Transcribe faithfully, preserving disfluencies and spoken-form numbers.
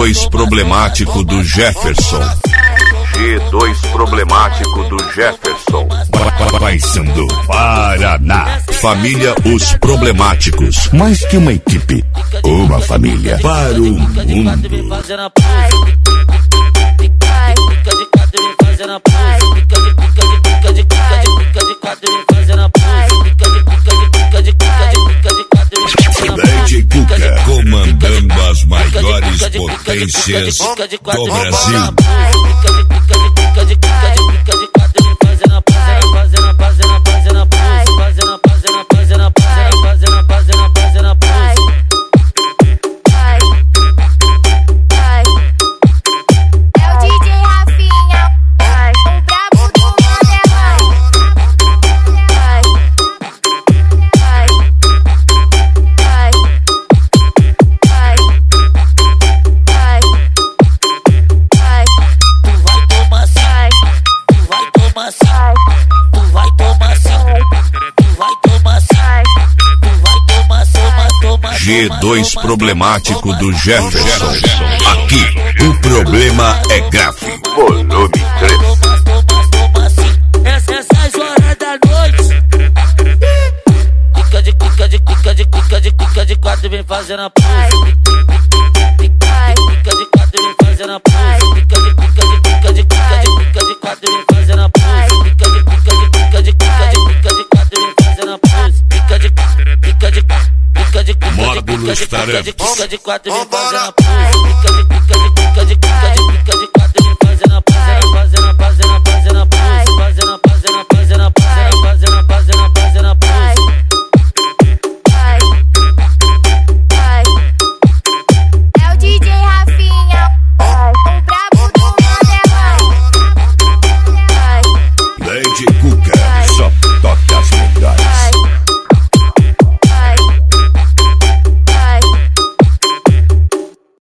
dois problemático do Jefferson. G dois problemático do Jefferson. Paysandu, Paraná. Família Os Problemáticos. Mais que uma equipe, uma família para o mundo. D J Cuca comandando as maiores potências do Brasil. G dois problemático do Jefferson. Aqui, o problema é grave. Volume três. Essas horas da noite. Fica de fica de fica de fica de fica de quatro, vem fazendo a pose. Fica de quatro, vem fazendo a pose. Fica de fica de fica de fica de fica de quatro, vem fazendo a pose. Fica de fica de fica de fica de fica de quatro, vem fazendo a pose. Fica de fica de fica de Módulos Tarefa. Fica de quatro, vem fazendo a pose. Fica de fica de